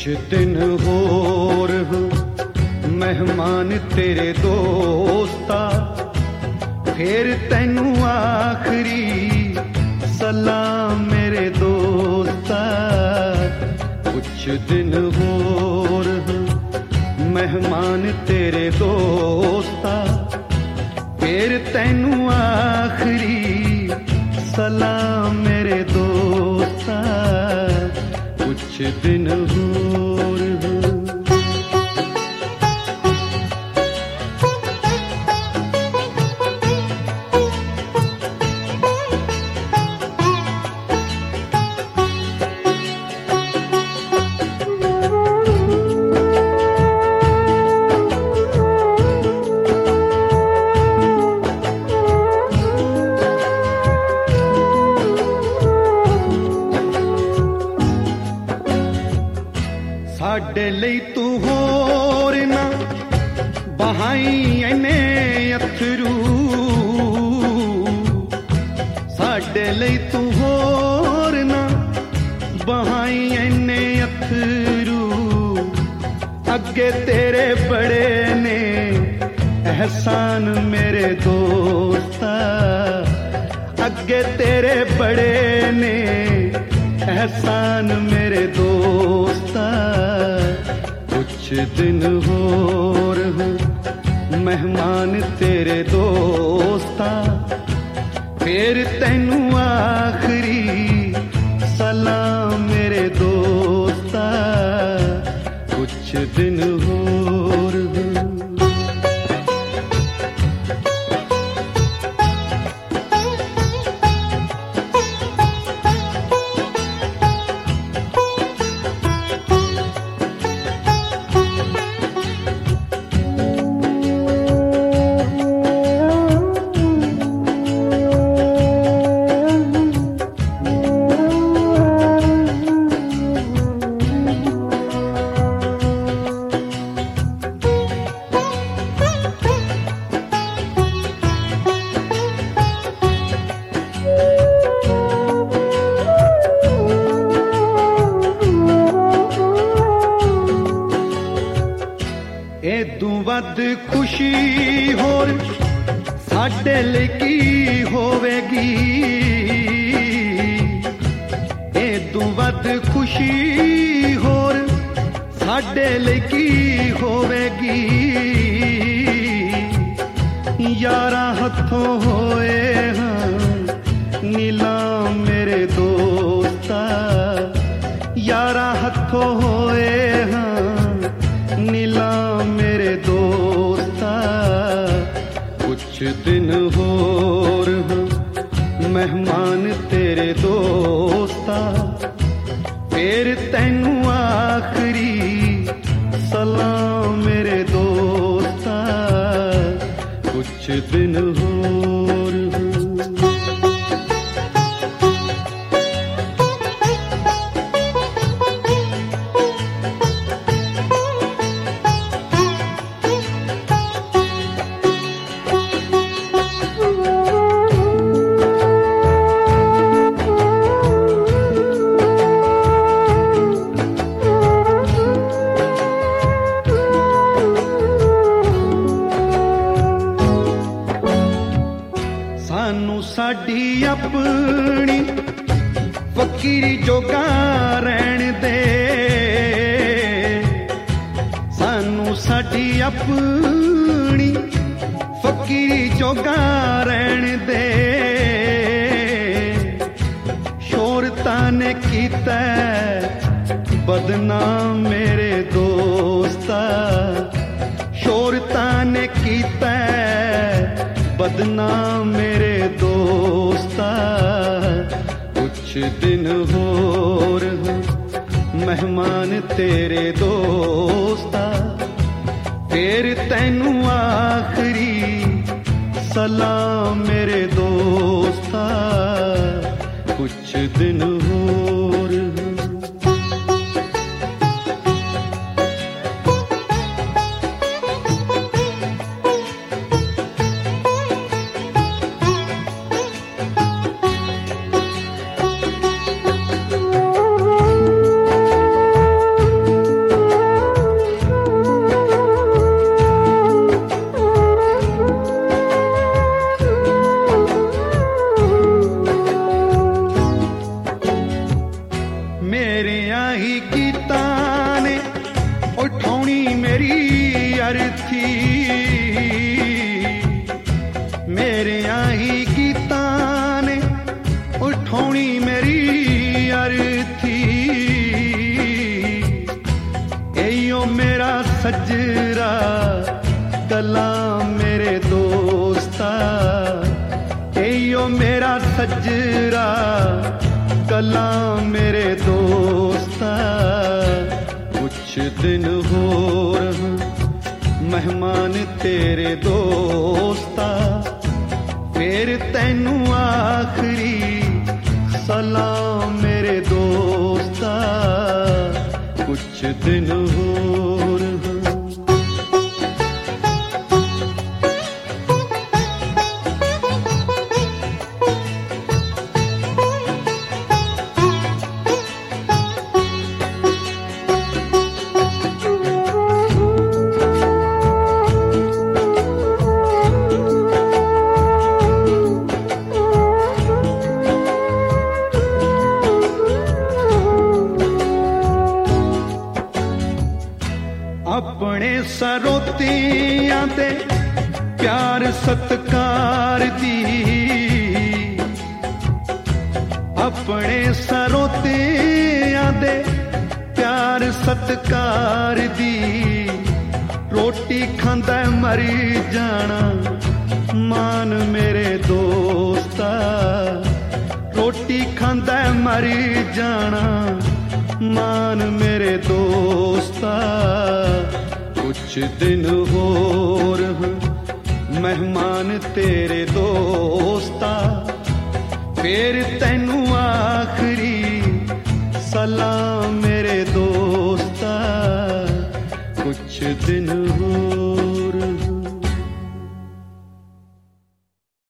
कुछ दिन होर मेहमान तेरे दोस्ता, फिर तैनू आखरी सलाम मेरे दोस्ता। कुछ दिन होर मेहमान तेरे दोस्ता, फिर तैनू आखरी सलाम मेरे दोस्ता। कुछ दिन होर साडे लई तू होर ना बहाई इन्ने अथरू, साडे लई तू होर ना बहाई इन्ने अथरू। अगे तेरे बड़े ने एहसान मेरे दोस्ता, अगे तेरे बड़े ने एहसान मेरे दोस्ता। कुछ दिन होर मेहमान तेरे दोस्ता, फिर तैनू आखरी सलाम मेरे दोस्ता। कुछ दिन होर एदू वध खुशी होर साडे लई की होवेगी, एदू वध खुशी होर साडे लई की होवेगी। यारा हथों होए हाँ नीलाम मेरे दोस्ता, यारा हथों होए हाँ नीलाम मेरे दोस्ता। कुछ दिन होर मेहमान तेरे दोस्ता, फिर तैनू आखरी सलाम मेरे दोस्ता। कुछ दिन होर सानू साडी अपनी फकीरी जोगा रहन दे, सानू साडी अपनी फकीरी जोगा रहन दे। शोहरतां ने कीता बदनाम मेरे दोस्ता, शोहरतां ने कीता बदनाम मेरे दोस्ता। कुछ दिन होर मेहमान तेरे दोस्ता, फिर तैनू आखरी सलाम मेरे दोस्ता। कुछ दिन होर गीतां ने उठाउणी मेरी अर्थी, मेरे आई गीतां ने उठाउणी मेरी अर्थी। एयो मेरा सजरा कलाम मेरे दोस्ता, एयो मेरा सजरा कलाम मेरे दोस्ता। कुछ दिन होर मेहमान तेरे दोस्ता, फिर तैनू आखरी सलाम मेरे दोस्ता। कुछ दिन होर अपने सरोतियां ते प्यार सत्कार दी, अपने सरोतियां दे प्यार सत्कार दी। रोटी खांदा मरी जाना मान मेरे दोस्ता, रोटी खांदा मरी जाना मान मेरे दोस्ता। कुछ दिन होर मेहमान तेरे दोस्ता, फिर तैनू आखरी सलाम मेरे दोस्ता। कुछ दिन होर